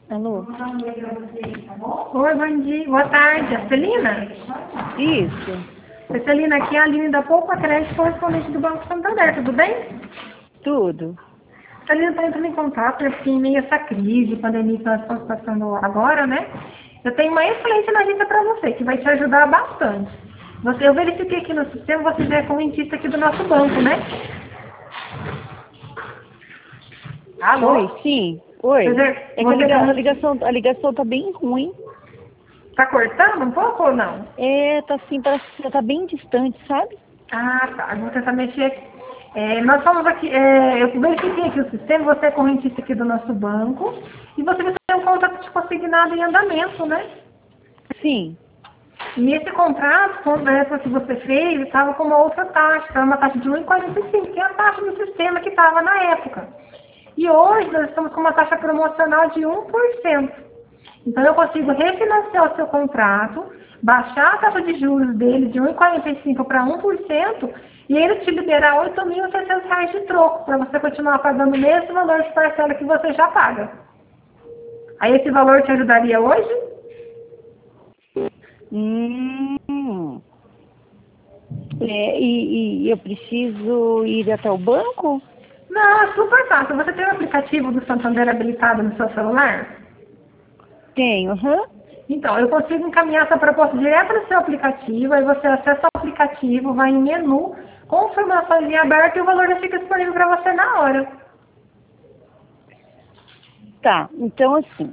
Alô? Oi, bom dia. Boa tarde. A Celina? Isso. Oi, Celina, aqui é a Aline da Poupa Crédito, correspondente do Banco Santander. Tudo bem? Tudo. Celina está entrando em contato, eu fiquei em meio a essa crise, pandemia que nós estamos passando agora, né? Eu tenho uma excelente notícia para você, que vai te ajudar bastante. Eu verifiquei aqui no sistema, você já é correntista aqui do nosso banco, né? Alô? Oi, sim. Oi. É que a ligação tá bem ruim. Tá cortando um pouco ou não? É, tá assim, parece que tá bem distante, sabe? Ah, tá. Eu vou tentar mexer aqui. Nós estamos aqui, eu verifiquei aqui o sistema, você é correntista aqui do nosso banco e você tem um contrato de consignado em andamento, né? Sim. E esse contrato, conversa que você fez, estava com uma outra taxa, estava uma taxa de 1,45, que é a taxa do sistema que estava na época. E hoje nós estamos com uma taxa promocional de 1%. Então eu consigo refinanciar o seu contrato, baixar a taxa de juros dele de 1,45 para 1% e ele te liberar R$ 8.600 de troco, para você continuar pagando o mesmo valor de parcela que você já paga. Aí esse valor te ajudaria hoje? E eu preciso ir até o banco? Não, é super fácil. Você tem o aplicativo do Santander habilitado no seu celular? Tenho, aham. Então, eu consigo encaminhar essa proposta direto no seu aplicativo, aí você acessa o aplicativo, vai em menu, confirmações em aberto e o valor já fica disponível para você na hora. Tá, então assim,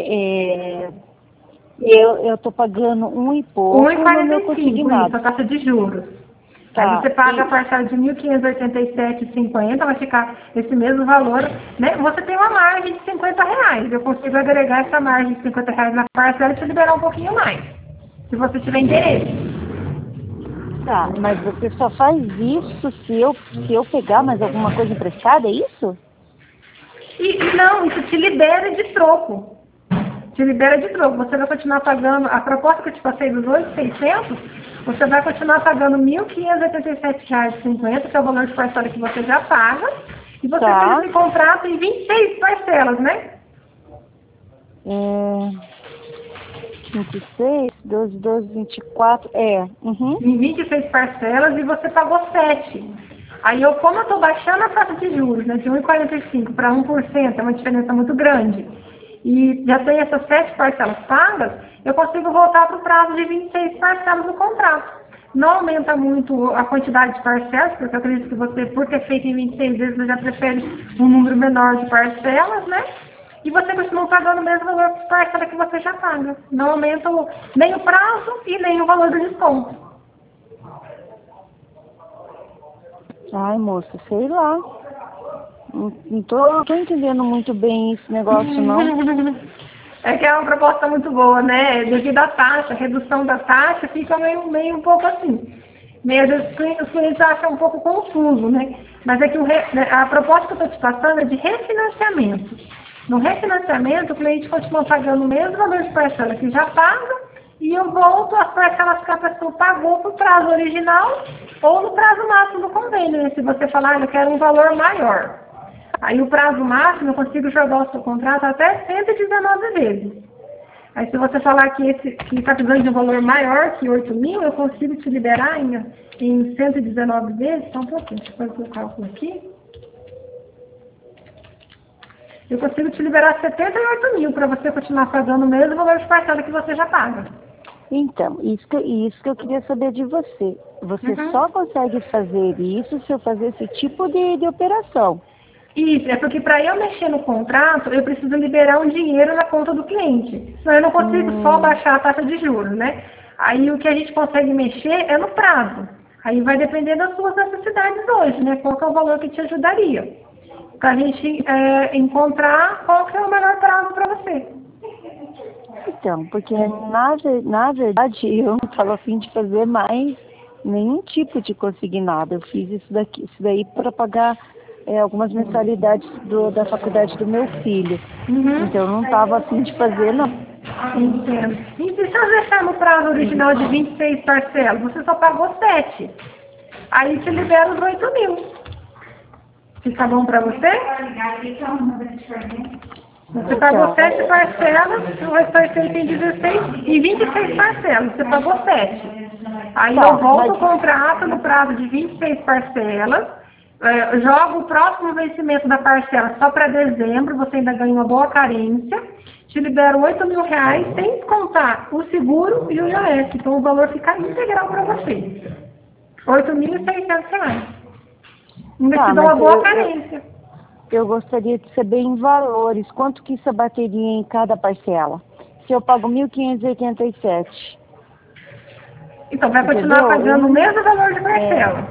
eu tô pagando um e pouco no meu 1,45, isso, consignado. a taxa de juros. Aí Tá, você paga a parcela de R$ 1.587,50, vai ficar esse mesmo valor, né? Você tem uma margem de R$ 50. Eu consigo agregar essa margem de R$ 50 na parcela e te liberar um pouquinho mais, se você tiver interesse. tá, mas você só faz isso se eu pegar mais alguma coisa emprestada, é isso? E não, isso te libera de troco. Te libera de troco. Você vai continuar pagando, a proposta que eu te passei dos 8.600, você vai continuar pagando R$ 1.587,50, que é o valor de parcela que você já paga, e você fez esse contrato em 26 parcelas, né? 26, 12, 24, uhum. Em 26 parcelas e você pagou 7. Aí, como eu estou baixando a taxa de juros, né, de 1,45 para 1%, é uma diferença muito grande, e já tem essas 7 parcelas pagas, eu consigo voltar para o prazo de 26 parcelas do contrato. Não aumenta muito a quantidade de parcelas, porque eu acredito que você, por ter feito em 26 vezes, você já prefere um número menor de parcelas, né? E você continua pagando o mesmo valor de parcela que você já paga. Não aumenta nem o prazo e nem o valor do desconto. Ai, moça, sei lá. Não tô entendendo muito bem esse negócio, não. É que é uma proposta muito boa, né? Devido à taxa, a redução da taxa fica meio um pouco assim. Meio, às vezes, os clientes acham um pouco confuso, né? Mas é que a proposta que eu estou te passando é de refinanciamento. No refinanciamento, o cliente continua pagando o mesmo valor de parcela que já paga e eu volto as parcelas que a pessoa pagou para o prazo original ou no prazo máximo do convênio, né? Se você falar, eu quero um valor maior. Aí o prazo máximo eu consigo jogar o seu contrato até 119 vezes. Aí se você falar que está precisando de um valor maior que 8 mil, eu consigo te liberar em 119 vezes. Só um pouquinho, deixa eu fazer o cálculo aqui. Eu consigo te liberar 78 mil para você continuar pagando o mesmo valor de parcela que você já paga. Então, isso que eu queria saber de você. Você só consegue fazer isso se eu fazer esse tipo de operação. Isso, é porque para eu mexer no contrato, eu preciso liberar um dinheiro na conta do cliente. Senão eu não consigo só baixar a taxa de juros, né? Aí o que a gente consegue mexer é no prazo. Aí vai depender das suas necessidades hoje, né? Qual que é o valor que te ajudaria? Para a gente encontrar qual que é o melhor prazo para você. Então, porque na verdade eu não estava a fim de fazer mais nenhum tipo de consignado. Eu fiz isso daí para pagar algumas mensalidades da faculdade do meu filho. Então eu não estava a fim de fazer, não. Entendo. E se eu deixar no prazo original de 26 parcelas, você só pagou 7. Aí te libera os 8 mil. Fica bom para você? Você pagou 7 parcelas, o restante tem 16 e 26 parcelas. Você pagou 7. Aí Tá, eu volto mas- o contrato no prazo de 26 parcelas, jogo o próximo vencimento da parcela só para dezembro, você ainda ganha uma boa carência, te libero R$ 8.000 sem contar o seguro e o IOF. Então o valor fica integral para você. R$ 8.600. Ainda Tá, te dou uma mas boa carência. eu gostaria de saber em valores, quanto que isso abateria em cada parcela? Se eu pago 1.587, Então vai continuar entendeu? pagando o mesmo valor de parcela.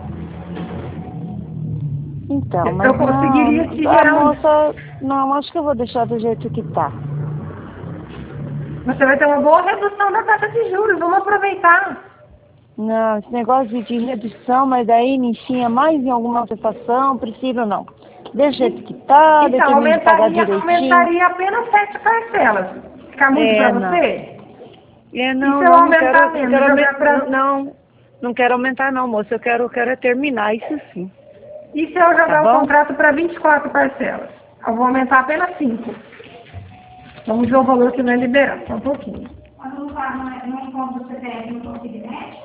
Então, mas Eu conseguiria te a gerar moça, não, acho que eu vou deixar do jeito que tá. Você vai ter uma boa redução da taxa de juros. Vamos aproveitar. Não, esse negócio de redução, mas daí me enchia mais em alguma prestação, prefiro não. Deixa do jeito que tá, eu Então, termino de pagar direitinho. aumentaria apenas 7 parcelas. Ficar muito para Não. você? E Não, se eu não, aumentar menos? Jogar pra... não quero aumentar não, moça, eu quero é terminar isso sim. E se eu Tá jogar o bom? contrato para 24 parcelas? Eu vou aumentar apenas 5. Vamos ver o valor que vai liberar. Só um pouquinho. Não encontro o CPF no consignado?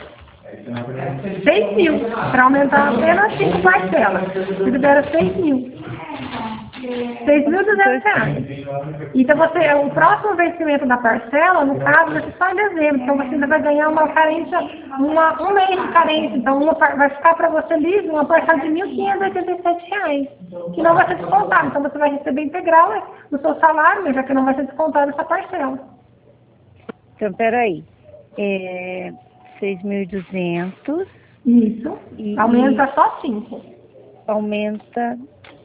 6 mil, para aumentar apenas 5 parcelas. Você libera 6 mil. R$ 6.200. Então, o próximo vencimento da parcela, no caso, vai ser só em dezembro. Então, você ainda vai ganhar uma carência, um mês de carência. Então, vai ficar para você livre uma parcela de R$ 1.587, que não vai ser descontado. Então, você vai receber integral, né, no seu salário, mas já que não vai ser descontado essa parcela. Então, peraí. 6.200. Isso. Aumenta só 5. Aumenta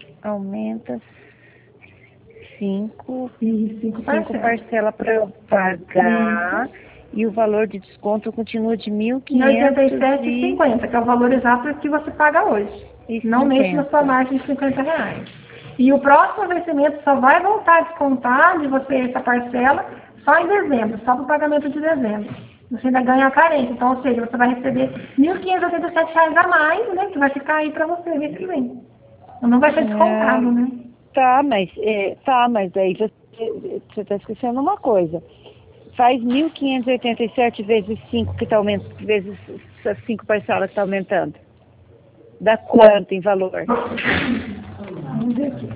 5 parcelas para eu pagar. Isso. E o valor de desconto continua de 1.587,50, que é o valor exato que você paga hoje. Não mexe na sua margem de R$ 50. E o próximo vencimento só vai voltar a descontar de você essa parcela só em dezembro, só para o pagamento de dezembro. Você ainda ganha a carência, então, ou seja, você vai receber R$ 1.587 a mais, né, que vai ficar aí para você mês que vem. Não vai ser descontado, né? Tá, mas aí você está esquecendo uma coisa. Faz 1.587 vezes 5 que está aumentando, vezes as 5 parcelas que está aumentando. Dá quanto em valor? Vamos ver aqui.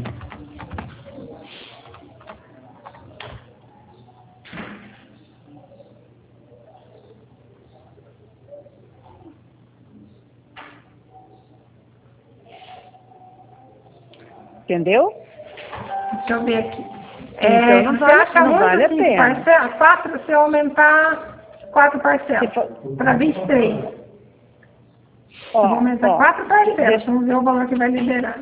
Entendeu? Deixa eu ver aqui. Então não você acha não muito vale a 5 pena. parcelas? 4, se eu aumentar 4 parcelas para 23. Ó, Vou aumentar 4 parcelas. Vamos ver o valor que vai liberar.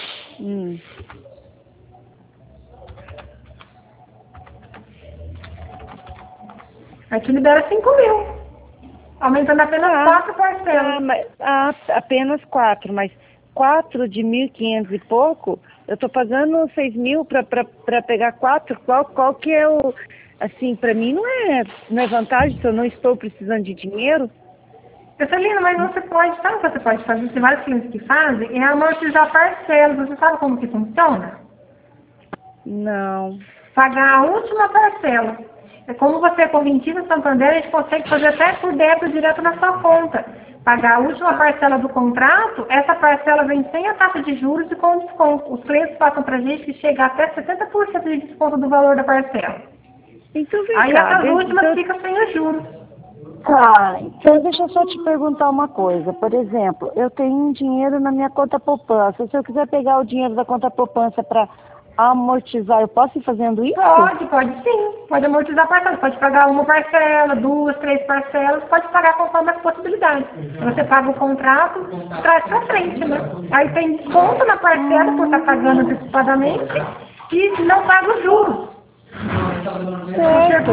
Aqui libera 5 mil. Aumentando apenas 4 parcelas. Apenas 4, mas 4 de 1.500 e pouco, eu estou pagando 6 mil para pegar 4. Qual que é o... Assim, para mim não é vantagem se eu não estou precisando de dinheiro. Celina, mas você pode, sabe o que você pode fazer? Tem vários clientes que fazem, é amortizar parcelas. Você sabe como que funciona? Não. Pagar a última parcela. Como você é correntista Santander, a gente consegue fazer até por débito direto na sua conta. Pagar a última parcela do contrato, essa parcela vem sem a taxa de juros e com desconto. Os clientes passam para a gente que chega até 70% de desconto do valor da parcela. Então vem aí cá, essas últimas ficam sem os juros. Então deixa eu só te perguntar uma coisa. Por exemplo, eu tenho um dinheiro na minha conta poupança. Se eu quiser pegar o dinheiro da conta poupança para amortizar, eu posso ir fazendo isso? Pode sim. Pode amortizar parcelas. Pode pagar uma parcela, 2, 3 parcelas. Pode pagar conforme as possibilidades. Você paga o contrato, traz para frente, né? Aí tem desconto na parcela por estar pagando antecipadamente e não paga os juros. Certo.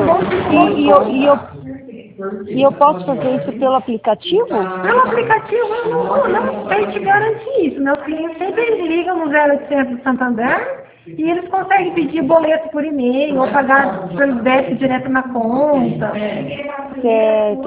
E eu posso fazer isso pelo aplicativo? Pelo aplicativo eu não sei te garantir isso. Meus clientes sempre ligam no 0800 do Santander E eles conseguem pedir boleto por e-mail ou pagar pelo débito direto na conta. Certo.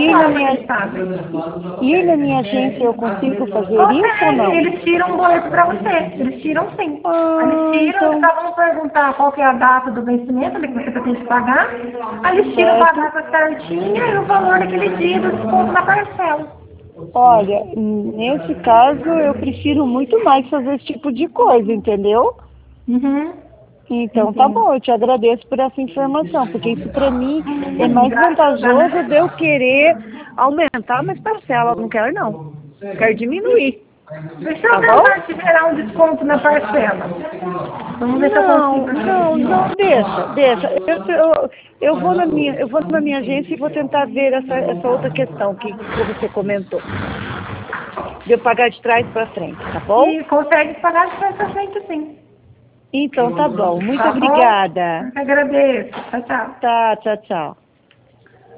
E na minha agência eu consigo fazer isso ou não? Eles tiram um boleto para você. Eles tiram sim. Eles tiram, Então... eles vão perguntar qual que é a data do vencimento que você tem que pagar. Aí eles tiram a data certinha e o valor daquele dia do desconto na parcela. Olha, nesse caso eu prefiro muito mais fazer esse tipo de coisa, entendeu? Uhum. Então tá bom, eu te agradeço por essa informação, porque isso para mim é mais vantajoso de eu querer aumentar minhas parcelas, não quero não, quero diminuir. Deixa eu tentar te gerar um desconto na parcela. Vamos ver se eu consigo. Não, deixa. Eu vou na minha agência e vou tentar ver essa outra questão que você comentou. De eu pagar de trás para frente, tá bom? E consegue pagar de trás para frente sim. Então tá bom, muito obrigada. Eu agradeço. Tchau, tchau. Tá, tchau, tchau.